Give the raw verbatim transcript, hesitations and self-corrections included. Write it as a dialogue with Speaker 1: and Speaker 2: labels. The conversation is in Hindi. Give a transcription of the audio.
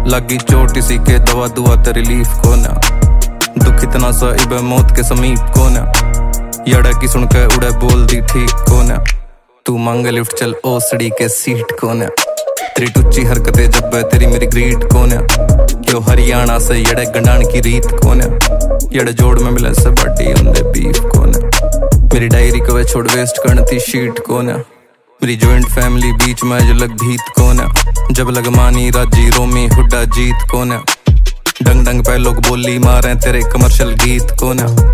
Speaker 1: लगी चोट इसी के दवा दुआ ते रिलीफ कोना। दुख इतना सा इबे मौत के समीप कोना। यड़ा की सुन के उड़े बोल दी ठीक कोना। तू मांगे लिफ्ट चल ओसड़ी के सीट कोना। तेरी टुच्ची हरकतें जब तेरी मेरी ग्रीट कोना। क्यों हरियाणा से यड़े गंडान की रीत कोना। यड़े जोड़ में मिले से बाटी उन्दे बीफ कोना। मेरी डायरी को वे छोड़ वेस्ट करती शीट कोना। मेरी जॉइंट फैमिली बीच में जो लग भीत कोना। जब लग मानी राजी रोमी हुड्डा जीत कोना। डंग डंग पे लोग बोली मारे तेरे कमर्शियल गीत कोना।